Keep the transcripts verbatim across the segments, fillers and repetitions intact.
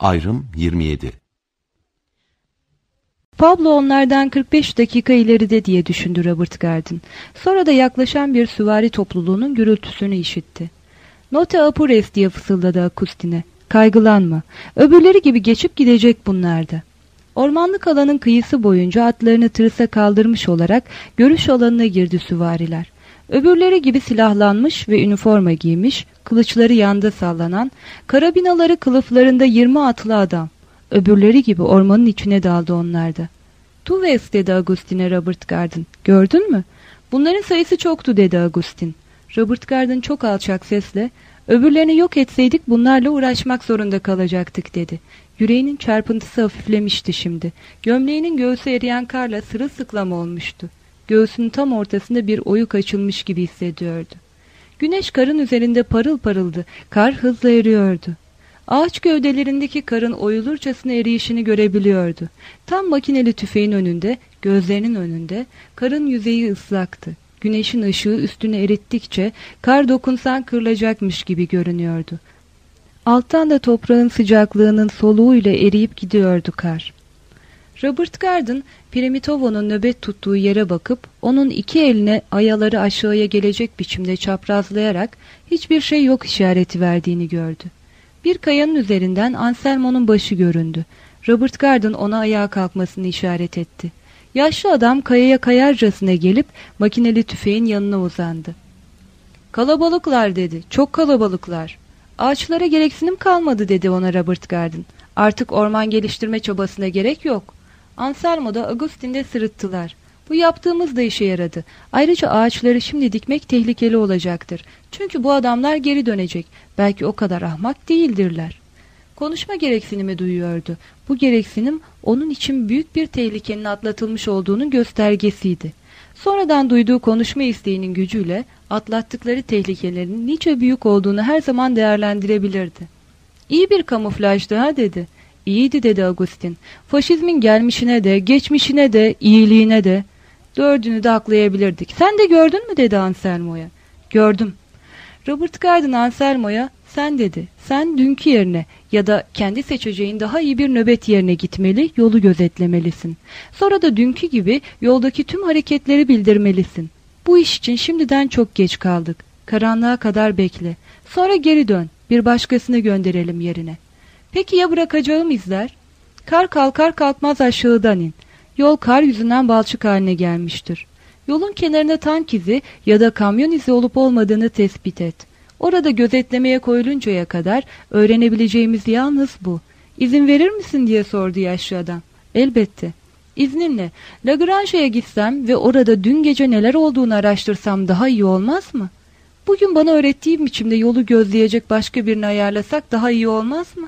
Ayrım yirmi yedi. Pablo onlardan kırk beş dakika ileride diye düşündü Robert Garden. Sonra da yaklaşan bir süvari topluluğunun gürültüsünü işitti. "Note apures" diye fısıldadı Agustin'e. "Kaygılanma. Öbürleri gibi geçip gidecek bunlar da." Ormanlık alanın kıyısı boyunca atlarını tırısa kaldırmış olarak görüş alanına girdi süvariler. Öbürleri gibi silahlanmış ve üniforma giymiş, kılıçları yanda sallanan, karabinaları kılıflarında yirmi atlı adam. Öbürleri gibi ormanın içine daldı onlar da. "Tu ves" dedi Agustin'e Robert Garden. "Gördün mü? Bunların sayısı çoktu" dedi Agustin. Robert Garden çok alçak sesle, "Öbürlerini yok etseydik bunlarla uğraşmak zorunda kalacaktık" dedi. Yüreğinin çarpıntısı hafiflemişti şimdi. Gömleğinin göğsü eriyen karla sırılsıklam olmuştu. Göğsünün tam ortasında bir oyuk açılmış gibi hissediyordu. Güneş karın üzerinde parıl parıldı. Kar hızla eriyordu. Ağaç gövdelerindeki karın oyulurcasına eriyişini görebiliyordu. Tam makineli tüfeğin önünde, gözlerinin önünde, karın yüzeyi ıslaktı. Güneşin ışığı üstüne erittikçe kar dokunsan kırılacakmış gibi görünüyordu. Alttan da toprağın sıcaklığının soluğuyla eriyip gidiyordu kar. Robert Garden, Primitovo'nun nöbet tuttuğu yere bakıp, onun iki eline ayaları aşağıya gelecek biçimde çaprazlayarak hiçbir şey yok işareti verdiğini gördü. Bir kayanın üzerinden Anselmo'nun başı göründü. Robert Garden ona ayağa kalkmasını işaret etti. Yaşlı adam kayaya kayarcasına gelip makineli tüfeğin yanına uzandı. "Kalabalıklar" dedi. "Çok kalabalıklar." "Ağaçlara gereksinim kalmadı" dedi ona Robert Garden. "Artık orman geliştirme çabasına gerek yok." Anselmo da Agustin'de sırıttılar. "Bu yaptığımız da işe yaradı. Ayrıca ağaçları şimdi dikmek tehlikeli olacaktır. Çünkü bu adamlar geri dönecek. Belki o kadar ahmak değildirler." Konuşma gereksinimi duyuyordu. Bu gereksinim onun için büyük bir tehlikenin atlatılmış olduğunun göstergesiydi. Sonradan duyduğu konuşma isteğinin gücüyle atlattıkları tehlikelerin nice büyük olduğunu her zaman değerlendirebilirdi. "İyi bir kamuflajdı ha" dedi. "İyiydi" dedi Agustin. "Faşizmin gelmişine de, geçmişine de, iyiliğine de. Dördünü de aklayabilirdik. Sen de gördün mü?" dedi Anselmo'ya. "Gördüm." Robert Garden Anselmo'ya "Sen" dedi. "Sen dünkü yerine ya da kendi seçeceğin daha iyi bir nöbet yerine gitmeli, yolu gözetlemelisin. Sonra da dünkü gibi yoldaki tüm hareketleri bildirmelisin. Bu iş için şimdiden çok geç kaldık. Karanlığa kadar bekle. Sonra geri dön. Bir başkasını gönderelim yerine." "Peki ya bırakacağım izler?" "Kar kalkar kalkmaz aşağıdan in. Yol kar yüzünden balçık haline gelmiştir. Yolun kenarında tank izi ya da kamyon izi olup olmadığını tespit et. Orada gözetlemeye koyuluncaya kadar öğrenebileceğimiz yalnız bu. İzin verir misin?" diye sordu yaşlı adam. "Elbette." "İzninle Lagrange'ye gitsem ve orada dün gece neler olduğunu araştırsam daha iyi olmaz mı? Bugün bana öğrettiğim biçimde yolu gözleyecek başka birini ayarlasak daha iyi olmaz mı?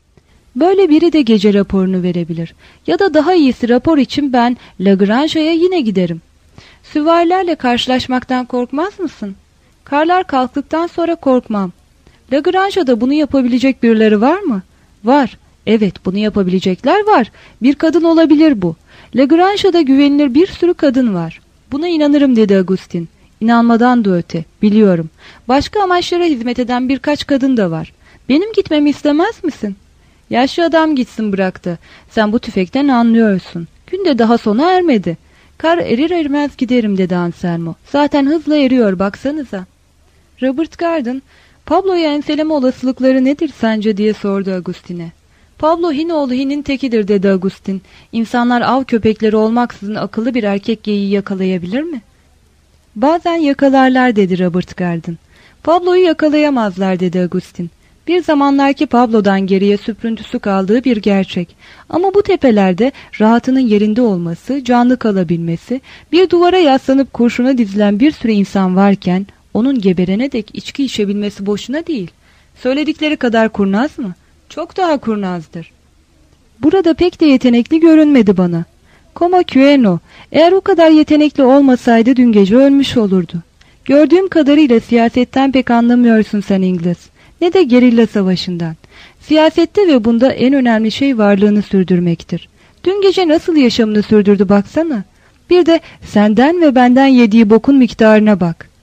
Böyle biri de gece raporunu verebilir. Ya da daha iyisi, rapor için ben Lagrange'ye yine giderim." "Süvarilerle karşılaşmaktan korkmaz mısın?" "Karlar kalktıktan sonra korkmam." "Lagrange'da bunu yapabilecek birileri var mı?" "Var. Evet, bunu yapabilecekler var. Bir kadın olabilir bu. Lagrange'da güvenilir bir sürü kadın var." "Buna inanırım" dedi Agustin. "İnanmadan da öte. Biliyorum. Başka amaçlara hizmet eden birkaç kadın da var. Benim gitmemi istemez misin?" Yaşlı adam gitsin bıraktı. "Sen bu tüfekten anlıyorsun. Gün de daha sona ermedi." "Kar erir erimez giderim" dedi Anselmo. "Zaten hızla eriyor, baksanıza." Robert Garden, "Pablo'yu enseleme olasılıkları nedir sence?" diye sordu Agustin'e. "Pablo Hinoğlu Hin'in tekidir" dedi Agustin. "İnsanlar av köpekleri olmaksızın akıllı bir erkek geyiği yakalayabilir mi?" "Bazen yakalarlar" dedi Robert Garden. "Pablo'yu yakalayamazlar" dedi Agustin. "Bir zamanlarki Pablo'dan geriye süprüntüsü kaldığı bir gerçek. Ama bu tepelerde rahatının yerinde olması, canlı kalabilmesi, bir duvara yaslanıp kurşuna dizilen bir sürü insan varken onun geberene dek içki içebilmesi boşuna değil. Söyledikleri kadar kurnaz mı? Çok daha kurnazdır. Burada pek de yetenekli görünmedi bana. Como Queno, eğer o kadar yetenekli olmasaydı dün gece ölmüş olurdu. Gördüğüm kadarıyla siyasetten pek anlamıyorsun sen İngiliz. Ne de gerilla savaşından. Siyasette ve bunda en önemli şey varlığını sürdürmektir. Dün gece nasıl yaşamını sürdürdü baksana. Bir de senden ve benden yediği bokun miktarına bak.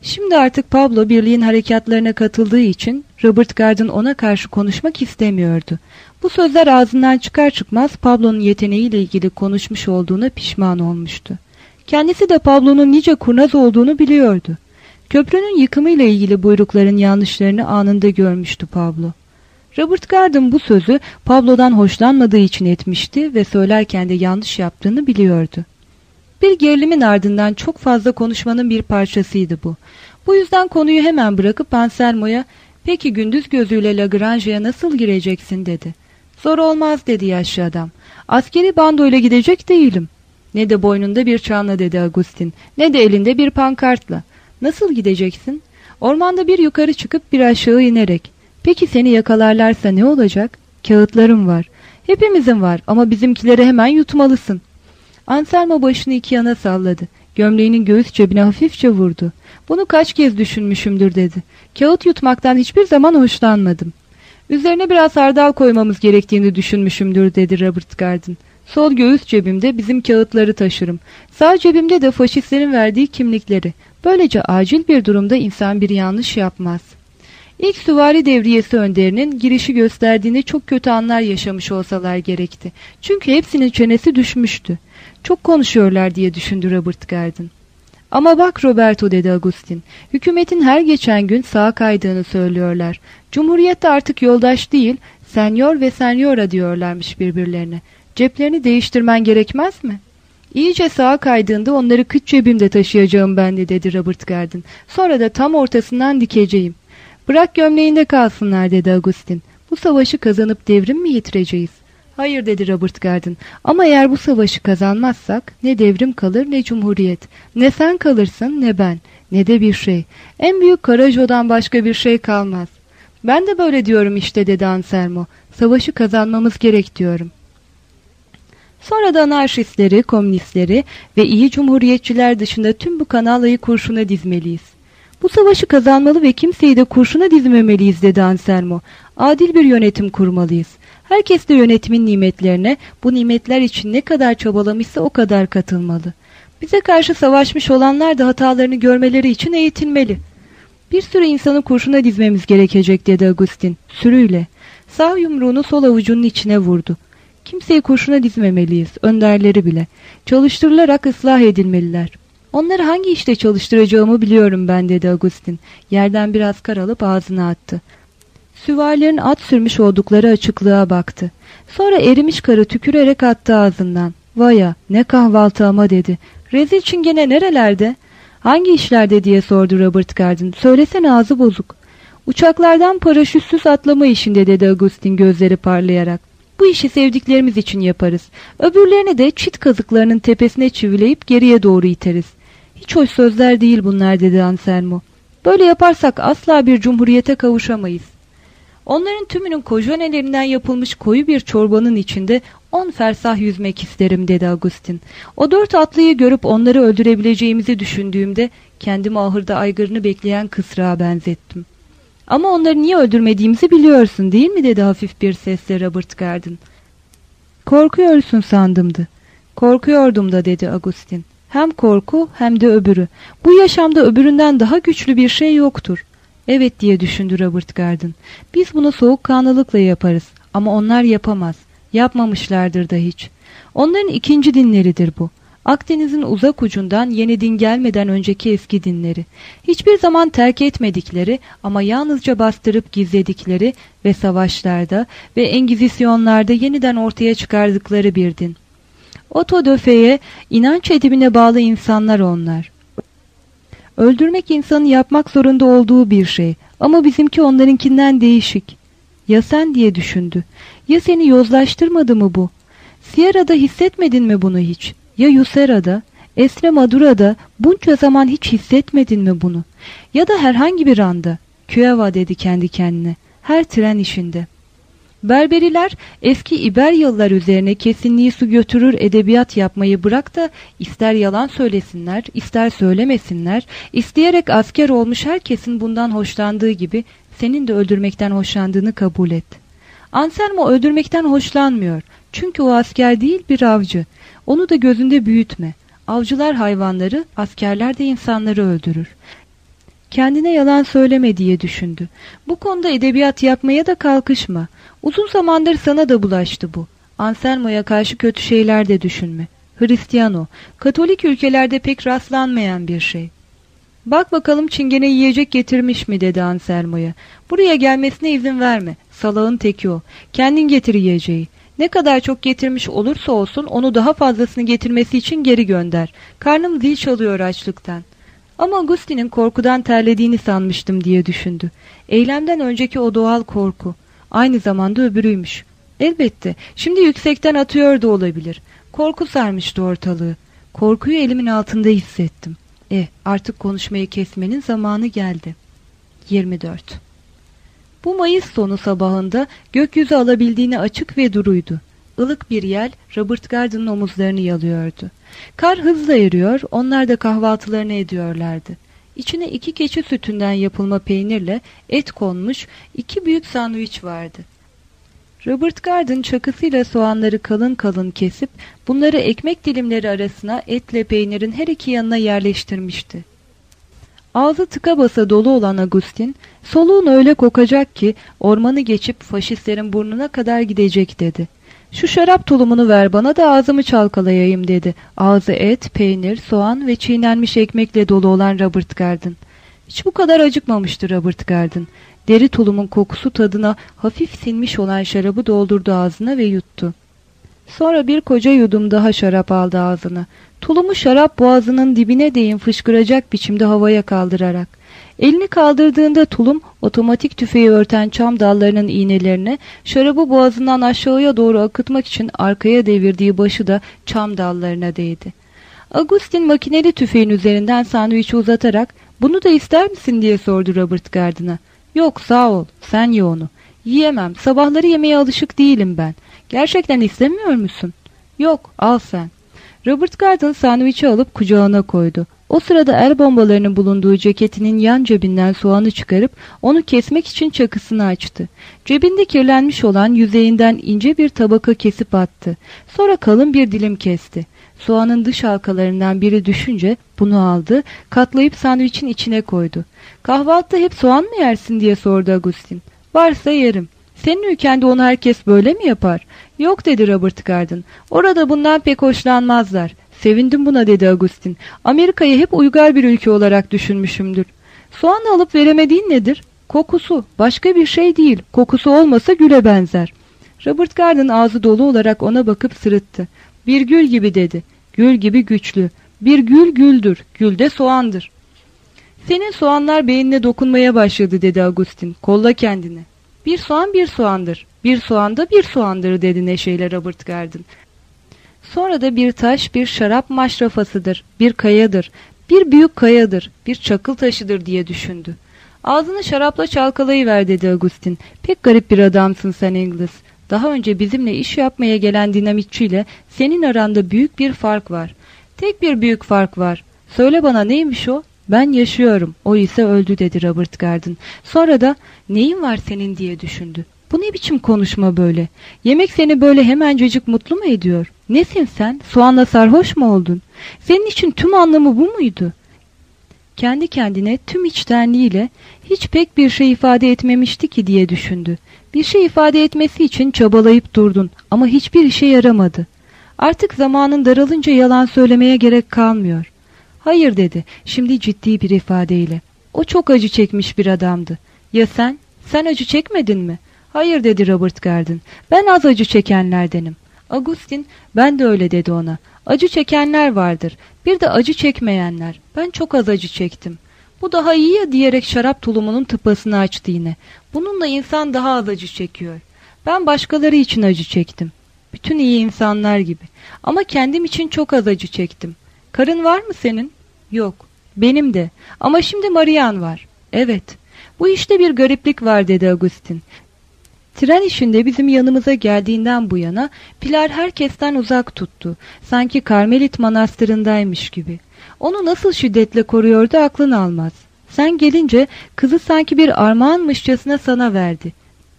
Şimdi artık Pablo birliğin harekatlarına katıldığı için Robert Garden ona karşı konuşmak istemiyordu. Bu sözler ağzından çıkar çıkmaz Pablo'nun yeteneğiyle ilgili konuşmuş olduğuna pişman olmuştu. Kendisi de Pablo'nun nice kurnaz olduğunu biliyordu. Köprünün yıkımıyla ilgili buyrukların yanlışlarını anında görmüştü Pablo. Robert Garden bu sözü Pablo'dan hoşlanmadığı için etmişti ve söylerken de yanlış yaptığını biliyordu. Bir gerilimin ardından çok fazla konuşmanın bir parçasıydı bu. Bu yüzden konuyu hemen bırakıp Anselmo'ya "Peki gündüz gözüyle Lagrange'ye nasıl gireceksin?" dedi. "Zor olmaz," dedi yaşlı adam. "Askeri bandoyla gidecek değilim." "Ne de boynunda bir çanla," dedi Agustin, "ne de elinde bir pankartla. Nasıl gideceksin?" "Ormanda bir yukarı çıkıp bir aşağı inerek." "Peki seni yakalarlarsa ne olacak?" "Kağıtlarım var." "Hepimizin var ama bizimkileri hemen yutmalısın." Anselmo başını iki yana salladı. Gömleğinin göğüs cebine hafifçe vurdu. "Bunu kaç kez düşünmüşümdür," dedi. "Kağıt yutmaktan hiçbir zaman hoşlanmadım." "Üzerine biraz hardal koymamız gerektiğini düşünmüşümdür," dedi Robert Garden. "Sol göğüs cebimde bizim kağıtları taşırım. Sağ cebimde de faşistlerin verdiği kimlikleri. Böylece acil bir durumda insan bir yanlış yapmaz." İlk süvari devriyesi önderinin girişi gösterdiğinde çok kötü anlar yaşamış olsalar gerekti. Çünkü hepsinin çenesi düşmüştü. "Çok konuşuyorlar," diye düşündü Robert Garden. "Ama bak Roberto," dedi Agustin, "hükümetin her geçen gün sağa kaydığını söylüyorlar. Cumhuriyette artık yoldaş değil, senyor ve senyora diyorlarmış birbirlerine. Ceplerini değiştirmen gerekmez mi?" "İyice sağa kaydığında onları kıç cebimde taşıyacağım ben de," dedi Robert Garden. "Sonra da tam ortasından dikeceğim." "Bırak gömleğinde kalsınlar," dedi Agustin. "Bu savaşı kazanıp devrim mi yitireceğiz?" "Hayır," dedi Robert Garden. "Ama eğer bu savaşı kazanmazsak ne devrim kalır ne cumhuriyet. Ne sen kalırsın ne ben. Ne de bir şey. En büyük Karajo'dan başka bir şey kalmaz." "Ben de böyle diyorum işte," dedi Anselmo. "Savaşı kazanmamız gerek diyorum." Sonra da anarşistleri, komünistleri ve iyi cumhuriyetçiler dışında tüm bu kanalayı kurşuna dizmeliyiz. "Bu savaşı kazanmalı ve kimseyi de kurşuna dizmemeliyiz," dedi Anselmo. "Adil bir yönetim kurmalıyız. Herkes de yönetimin nimetlerine, bu nimetler için ne kadar çabalamışsa o kadar katılmalı. Bize karşı savaşmış olanlar da hatalarını görmeleri için eğitilmeli." "Bir sürü insanı kurşuna dizmemiz gerekecek," dedi Agustin, sürüyle. Sağ yumruğunu sol avucunun içine vurdu. "Kimseyi kurşuna dizmemeliyiz, önderleri bile. Çalıştırılarak ıslah edilmeliler." "Onları hangi işte çalıştıracağımı biliyorum ben," dedi Agustin. Yerden biraz kar alıp ağzına attı. Süvarilerin at sürmüş oldukları açıklığa baktı. Sonra erimiş karı tükürerek attı ağzından. "Vaya, ne kahvaltı ama," dedi. "Rezil çingene nerelerde?" "Hangi işlerde?" diye sordu Robert Garden. "Söylesene, ağzı bozuk." "Uçaklardan paraşütsüz atlama işinde," dedi Agustin gözleri parlayarak. "Bu işi sevdiklerimiz için yaparız. Öbürlerini de çit kazıklarının tepesine çivileyip geriye doğru iteriz." "Hiç hoş sözler değil bunlar," dedi Anselmo. "Böyle yaparsak asla bir cumhuriyete kavuşamayız. Onların tümünün kojonelerinden yapılmış koyu bir çorbanın içinde on fersah yüzmek isterim," dedi Agustin. "O dört atlıyı görüp onları öldürebileceğimizi düşündüğümde kendimi ahırda aygırını bekleyen kısrağa benzettim." "Ama onları niye öldürmediğimizi biliyorsun değil mi?" dedi hafif bir sesle Robert Garden. "Korkuyorsun sandımdı." "Korkuyordum da," dedi Agustin. "Hem korku hem de öbürü. Bu yaşamda öbüründen daha güçlü bir şey yoktur." "Evet," diye düşündü Robert Garden. "Biz bunu soğukkanlılıkla yaparız ama onlar yapamaz. Yapmamışlardır da hiç. Onların ikinci dinleridir bu. Akdeniz'in uzak ucundan yeni din gelmeden önceki eski dinleri. Hiçbir zaman terk etmedikleri ama yalnızca bastırıp gizledikleri ve savaşlarda ve engizisyonlarda yeniden ortaya çıkardıkları bir din. Otto de Fey'e inanç edimine bağlı insanlar onlar. Öldürmek insanın yapmak zorunda olduğu bir şey ama bizimki onlarınkinden değişik." "Ya sen?" diye düşündü. "Ya seni yozlaştırmadı mı bu? Sierra'da hissetmedin mi bunu hiç? Ya Yusera'da, Estremadura'da bunca zaman hiç hissetmedin mi bunu? Ya da herhangi bir anda?" "Küeva," dedi kendi kendine. "Her tren işinde." Berberiler eski İberyalılar üzerine kesinliği su götürür edebiyat yapmayı bırak da ister yalan söylesinler, ister söylemesinler, isteyerek asker olmuş herkesin bundan hoşlandığı gibi senin de öldürmekten hoşlandığını kabul et. Anselmo öldürmekten hoşlanmıyor. Çünkü o asker değil, bir avcı. Onu da gözünde büyütme. Avcılar hayvanları, askerler de insanları öldürür. Kendine yalan söyleme diye düşündü. Bu konuda edebiyat yapmaya da kalkışma. Uzun zamandır sana da bulaştı bu. Anselmo'ya karşı kötü şeyler de düşünme. Hristiyan o. Katolik ülkelerde pek rastlanmayan bir şey. Bak bakalım çingene yiyecek getirmiş mi dedi Anselmo'ya. Buraya gelmesine izin verme. Salağın teki o. Kendin getir yiyeceği. Ne kadar çok getirmiş olursa olsun onu daha fazlasını getirmesi için geri gönder. Karnım zil çalıyor açlıktan. Ama Agustin'in korkudan terlediğini sanmıştım diye düşündü. Eylemden önceki o doğal korku. Aynı zamanda öbürüymüş. Elbette. Şimdi yüksekten atıyor da olabilir. Korku sarmıştı ortalığı. Korkuyu elimin altında hissettim. Eh, artık konuşmayı kesmenin zamanı geldi. yirmi dört. Bu Mayıs sonu sabahında gökyüzü alabildiğine açık ve duruydu. Ilık bir yel Robert Garden'ın omuzlarını yalıyordu. Kar hızla eriyor, onlar da kahvaltılarını ediyorlardı. İçine iki keçi sütünden yapılma peynirle et konmuş iki büyük sandviç vardı. Robert Garden çakısıyla soğanları kalın kalın kesip bunları ekmek dilimleri arasına etle peynirin her iki yanına yerleştirmişti. Ağzı tıka basa dolu olan Agustin, soluğun öyle kokacak ki ormanı geçip faşistlerin burnuna kadar gidecek dedi. Şu şarap tulumunu ver bana da ağzımı çalkalayayım dedi. Ağzı et, peynir, soğan ve çiğnenmiş ekmekle dolu olan Robert Garden. Hiç bu kadar acıkmamıştı Robert Garden. Deri tulumun kokusu tadına hafif sinmiş olan şarabı doldurdu ağzına ve yuttu. Sonra bir koca yudum daha şarap aldı ağzına. Tulumu şarap boğazının dibine değin fışkıracak biçimde havaya kaldırarak. Elini kaldırdığında tulum otomatik tüfeği örten çam dallarının iğnelerine şarabı boğazından aşağıya doğru akıtmak için arkaya devirdiği başı da çam dallarına değdi. Agustin makineli tüfeğin üzerinden sandviçi uzatarak "Bunu da ister misin?" diye sordu Robert Garden'a. "Yok sağ ol, sen ye onu." "Yiyemem, sabahları yemeye alışık değilim ben." "Gerçekten istemiyor musun?" "Yok, al sen." Robert Garden sandviçi alıp kucağına koydu. O sırada el bombalarının bulunduğu ceketinin yan cebinden soğanı çıkarıp onu kesmek için çakısını açtı. Cebinde kirlenmiş olan yüzeyinden ince bir tabaka kesip attı. Sonra kalın bir dilim kesti. Soğanın dış halkalarından biri düşünce bunu aldı, katlayıp sandviçin içine koydu. "Kahvaltıda hep soğan mı yersin?" diye sordu Agustin. "Varsa yerim." "Senin ülkende onu herkes böyle mi yapar?" "Yok," dedi Robert Garden. "Orada bundan pek hoşlanmazlar." "Sevindim buna," dedi Agustin. "Amerika'yı hep uygar bir ülke olarak düşünmüşümdür." "Soğanı alıp veremediğin nedir?" "Kokusu. Başka bir şey değil. Kokusu olmasa güle benzer." Robert Garden ağzı dolu olarak ona bakıp sırıttı. "Bir gül gibi," dedi. "Gül gibi güçlü. Bir gül güldür. Gül de soğandır." "Senin soğanlar beynine dokunmaya başladı," dedi Agustin. "Kolla kendini." "Bir soğan bir soğandır. Bir soğan da bir soğandır," dedi neşeyle Robert Garden. "Sonra da bir taş bir şarap maşrafasıdır, bir kayadır, bir büyük kayadır, bir çakıl taşıdır diye düşündü. "Ağzını şarapla çalkalayıver," dedi Agustin. "Pek garip bir adamsın sen İngiliz. Daha önce bizimle iş yapmaya gelen dinamitçiyle senin aranda büyük bir fark var. Tek bir büyük fark var. Söyle bana neymiş o?" "Ben yaşıyorum, o ise öldü," dedi Robert Garden. Sonra da "Neyin var senin?" diye düşündü. "Bu ne biçim konuşma böyle? Yemek seni böyle hemencecik mutlu mu ediyor? Nesin sen? Soğanla sarhoş mu oldun? Senin için tüm anlamı bu muydu?" Kendi kendine tüm içtenliğiyle hiç pek bir şey ifade etmemişti ki diye düşündü. Bir şey ifade etmesi için çabalayıp durdun ama hiçbir işe yaramadı. Artık zamanın daralınca yalan söylemeye gerek kalmıyor. "Hayır," dedi şimdi ciddi bir ifadeyle. "O çok acı çekmiş bir adamdı. Ya sen? Sen acı çekmedin mi?" "Hayır," dedi Robert Garden. "Ben az acı çekenlerdenim." Agustin, "Ben de öyle," dedi ona. "Acı çekenler vardır. Bir de acı çekmeyenler. Ben çok az acı çektim." "Bu daha iyi ya," diyerek şarap tulumunun tıpasını açtı yine. "Bununla insan daha az acı çekiyor. Ben başkaları için acı çektim. Bütün iyi insanlar gibi. Ama kendim için çok az acı çektim." "Karın var mı senin?" "Yok." "Benim de. Ama şimdi Marian var." "Evet." "Bu işte bir gariplik var," dedi Agustin. Tren işinde bizim yanımıza geldiğinden bu yana Pilar herkesten uzak tuttu. Sanki Karmelit manastırındaymış gibi. Onu nasıl şiddetle koruyordu aklın almaz. Sen gelince kızı sanki bir armağanmışçasına sana verdi.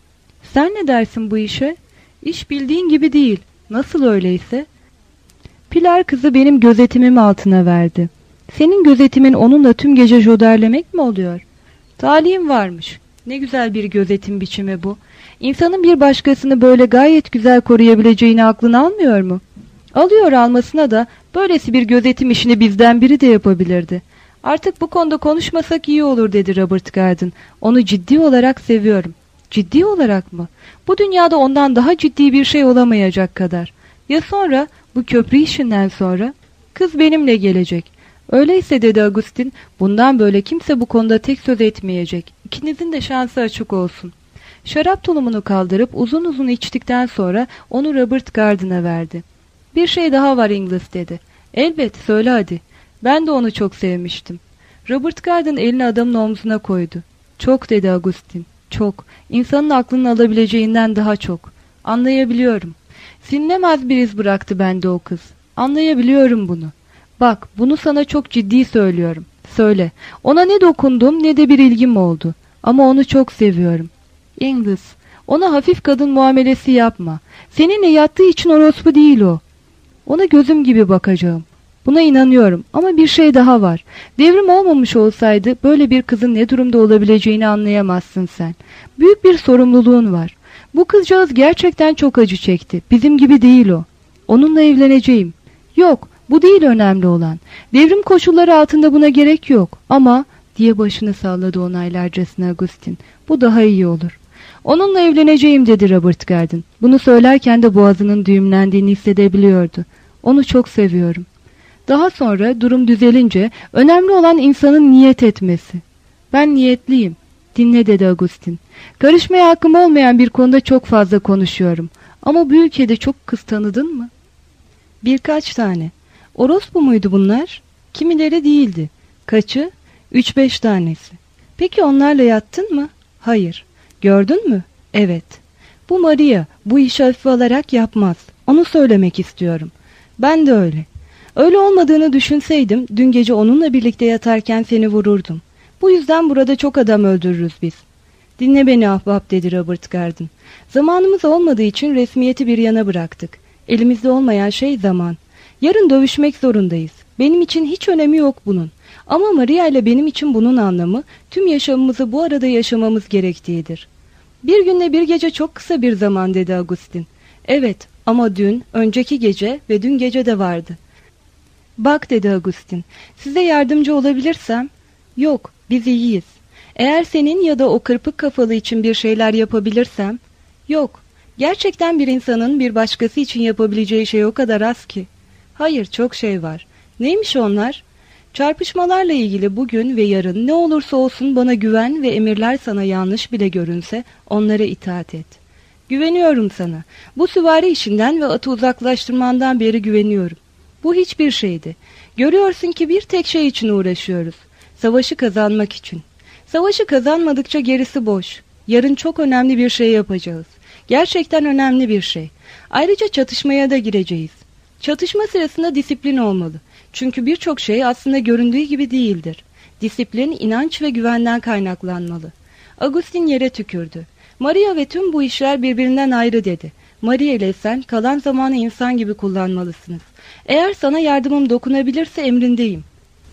Sen ne dersin bu işe? İş bildiğin gibi değil. Nasıl öyleyse? Pilar kızı benim gözetimim altına verdi. Senin gözetimin onunla tüm gece joderlemek mi oluyor? Talihim varmış. Ne güzel bir gözetim biçimi bu. İnsanın bir başkasını böyle gayet güzel koruyabileceğini aklına almıyor mu? Alıyor, almasına da böylesi bir gözetim işini bizden biri de yapabilirdi. Artık bu konuda konuşmasak iyi olur dedi Robert Garden. Onu ciddi olarak seviyorum. Ciddi olarak mı? Bu dünyada ondan daha ciddi bir şey olamayacak kadar. Ya sonra, bu köprü işinden sonra? Kız benimle gelecek. Öyleyse dedi Agustin, bundan böyle kimse bu konuda tek söz etmeyecek. İkinizin de şansı açık olsun. Şarap tulumunu kaldırıp uzun uzun içtikten sonra onu Robert Garden'a verdi. Bir şey daha var İngiliz dedi. Elbet, söyle hadi. Ben de onu çok sevmiştim. Robert Garden elini adamın omzuna koydu. Çok dedi Agustin. Çok. İnsanın aklının alabileceğinden daha çok. Anlayabiliyorum. Silinemez bir iz bıraktı bende o kız. Anlayabiliyorum bunu. Bak, bunu sana çok ciddi söylüyorum. Söyle. Ona ne dokundum ne de bir ilgim oldu. Ama onu çok seviyorum. İngiliz, ona hafif kadın muamelesi yapma. Seninle yattığı için orospu değil o. Ona gözüm gibi bakacağım. Buna inanıyorum ama bir şey daha var. Devrim olmamış olsaydı böyle bir kızın ne durumda olabileceğini anlayamazsın sen. Büyük bir sorumluluğun var. Bu kızcağız gerçekten çok acı çekti. Bizim gibi değil o. Onunla evleneceğim. Yok, bu değil önemli olan. Devrim koşulları altında buna gerek yok. Ama diye başını salladı onaylarcasına Agustin. Bu daha iyi olur. Onunla evleneceğim dedi Robert Garden. Bunu söylerken de boğazının düğümlendiğini hissedebiliyordu. Onu çok seviyorum. Daha sonra durum düzelince önemli olan insanın niyet etmesi. Ben niyetliyim. Dinle dedi Agustin. Karışmaya hakkım olmayan bir konuda çok fazla konuşuyorum. Ama bu ülkede çok kız tanıdın mı? Birkaç tane. Orospu muydu bunlar? Kimileri değildi. Kaçı? Üç beş tanesi. Peki onlarla yattın mı? Hayır. Gördün mü? Evet. Bu Maria bu işi hafife alarak yapmaz. Onu söylemek istiyorum. Ben de öyle. Öyle olmadığını düşünseydim dün gece onunla birlikte yatarken seni vururdum. Bu yüzden burada çok adam öldürürüz biz. Dinle beni ahbap dedi Robert Garden. Zamanımız olmadığı için resmiyeti bir yana bıraktık. Elimizde olmayan şey zaman. Yarın dövüşmek zorundayız. Benim için hiç önemi yok bunun. Ama Maria ile benim için bunun anlamı tüm yaşamımızı bu arada yaşamamız gerektiğidir. Bir günle bir gece çok kısa bir zaman dedi Agustin. Evet ama dün, önceki gece ve dün gece de vardı. Bak dedi Agustin, size yardımcı olabilirsem? Yok, biz iyiyiz. Eğer senin ya da o kırpık kafalı için bir şeyler yapabilirsem? Yok, gerçekten bir insanın bir başkası için yapabileceği şey o kadar az ki. Hayır, çok şey var. Neymiş onlar? Çarpışmalarla ilgili bugün ve yarın ne olursa olsun bana güven ve emirler sana yanlış bile görünse onlara itaat et. Güveniyorum sana. Bu süvari işinden ve atı uzaklaştırmandan beri güveniyorum. Bu hiçbir şeydi. Görüyorsun ki bir tek şey için uğraşıyoruz. Savaşı kazanmak için. Savaşı kazanmadıkça gerisi boş. Yarın çok önemli bir şey yapacağız. Gerçekten önemli bir şey. Ayrıca çatışmaya da gireceğiz. Çatışma sırasında disiplin olmalı. Çünkü birçok şey aslında göründüğü gibi değildir. Disiplin, inanç ve güvenden kaynaklanmalı. Agustin yere tükürdü. Maria ve tüm bu işler birbirinden ayrı dedi. Maria ile sen kalan zamanı insan gibi kullanmalısınız. Eğer sana yardımım dokunabilirse emrindeyim.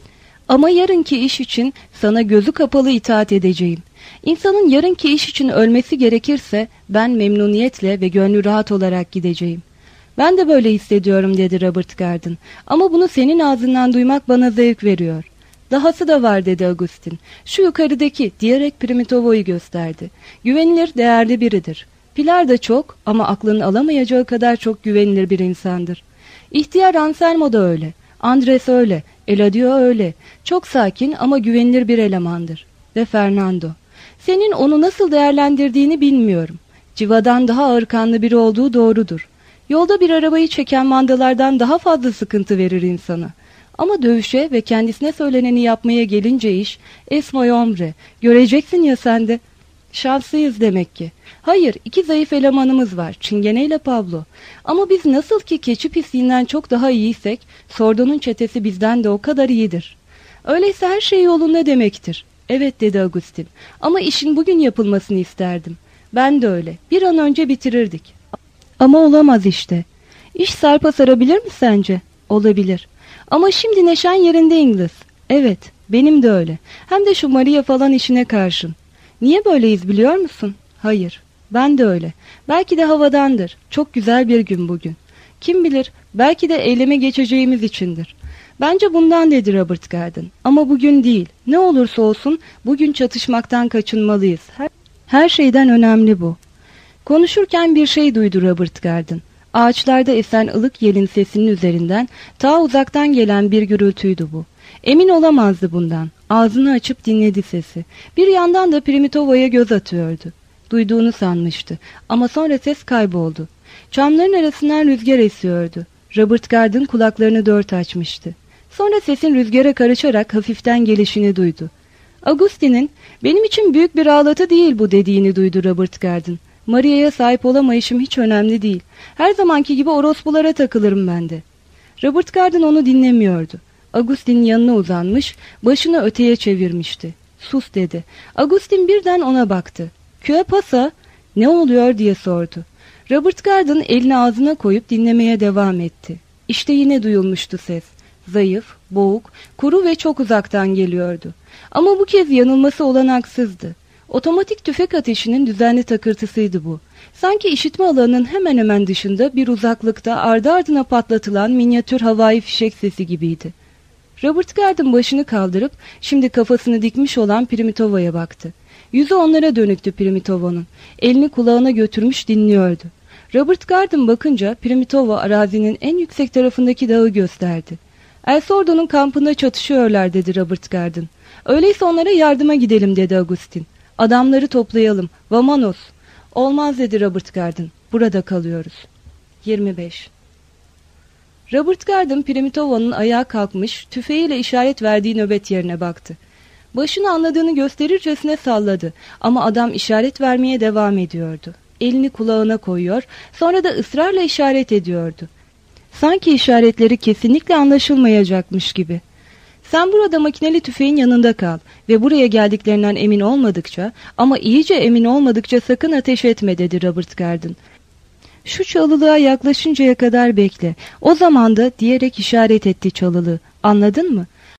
Ama yarınki iş için sana gözü kapalı itaat edeceğim. İnsanın yarınki iş için ölmesi gerekirse ben memnuniyetle ve gönlü rahat olarak gideceğim. Ben de böyle hissediyorum dedi Robert Garden. Ama bunu senin ağzından duymak bana zevk veriyor. Dahası da var dedi Agustin. Şu yukarıdaki diyerek Primitovo'yu gösterdi. Güvenilir, değerli biridir. Pilar da çok ama aklının alamayacağı kadar çok güvenilir bir insandır. İhtiyar Anselmo da öyle. Andres öyle. Eladio öyle. Çok sakin ama güvenilir bir elemandır. Ve Fernando. Senin onu nasıl değerlendirdiğini bilmiyorum. Civadan daha ağırkanlı biri olduğu doğrudur. Yolda bir arabayı çeken mandalardan daha fazla sıkıntı verir insana. Ama dövüşe ve kendisine söyleneni yapmaya gelince iş, es muy hombre, göreceksin ya sen de. Şanslıyız demek ki. Hayır, iki zayıf elemanımız var, Çingene ile Pablo. Ama biz nasıl ki keçi pisliğinden çok daha iyiysek, Sordo'nun çetesi bizden de o kadar iyidir. Öyleyse her şey yolunda demektir. Evet dedi Agustin, ama işin bugün yapılmasını isterdim. Ben de öyle, bir an önce bitirirdik. Ama olamaz işte. İş sarpa sarabilir mi sence? Olabilir. Ama şimdi neşen yerinde İngiliz. Evet, benim de öyle. Hem de şu Maria falan işine karşın. Niye böyleyiz biliyor musun? Hayır, ben de öyle. Belki de havadandır. Çok güzel bir gün bugün. Kim bilir, belki de eyleme geçeceğimiz içindir. Bence bundan dedi Robert Garden. Ama bugün değil. Ne olursa olsun bugün çatışmaktan kaçınmalıyız. Her, her şeyden önemli bu. Konuşurken bir şey duydu Robert Garden. Ağaçlarda esen ılık yelin sesinin üzerinden ta uzaktan gelen bir gürültüydü bu. Emin olamazdı bundan. Ağzını açıp dinledi sesi. Bir yandan da Primitova'ya göz atıyordu. Duyduğunu sanmıştı ama sonra ses kayboldu. Çamların arasından rüzgar esiyordu. Robert Garden kulaklarını dört açmıştı. Sonra sesin rüzgara karışarak hafiften gelişini duydu. Augustin'in "Benim için büyük bir ağlatı değil bu" dediğini duydu Robert Garden. "Maria'ya sahip olamayışım hiç önemli değil. Her zamanki gibi orospulara takılırım ben de." Robert Garden onu dinlemiyordu. Augustin'in yanına uzanmış, başını öteye çevirmişti. "Sus" dedi. Augustin birden ona baktı. "Que pasa?" "Ne oluyor?" diye sordu. Robert Garden elini ağzına koyup dinlemeye devam etti. İşte yine duyulmuştu ses. Zayıf, boğuk, kuru ve çok uzaktan geliyordu. Ama bu kez yanılması olanaksızdı. Otomatik tüfek ateşinin düzenli takırtısıydı bu. Sanki işitme alanının hemen hemen dışında bir uzaklıkta ardı ardına patlatılan minyatür havai fişek sesi gibiydi. Robert Garden başını kaldırıp şimdi kafasını dikmiş olan Primitova'ya baktı. Yüzü onlara dönüktü Primitova'nın. Elini kulağına götürmüş dinliyordu. Robert Garden bakınca Primitova arazinin en yüksek tarafındaki dağı gösterdi. "El Sordo'nun kampında çatışıyorlar" dedi Robert Garden. "Öyleyse onlara yardıma gidelim" dedi Augustin. "Adamları toplayalım. Vamanos." "Olmaz" dedi Robert Garden. "Burada kalıyoruz." yirmi beş Robert Garden Primitova'nın ayağa kalkmış, tüfeğiyle işaret verdiği nöbet yerine baktı. Başını anladığını gösterircesine salladı ama adam işaret vermeye devam ediyordu. Elini kulağına koyuyor, sonra da ısrarla işaret ediyordu. Sanki işaretleri kesinlikle anlaşılmayacakmış gibi. "Sen burada makineli tüfeğin yanında kal ve buraya geldiklerinden emin olmadıkça ama iyice emin olmadıkça sakın ateş etme" dedi Robert Garden. "Şu çalılığa yaklaşıncaya kadar bekle. O zaman da" diyerek işaret etti çalılığı. "Anladın mı?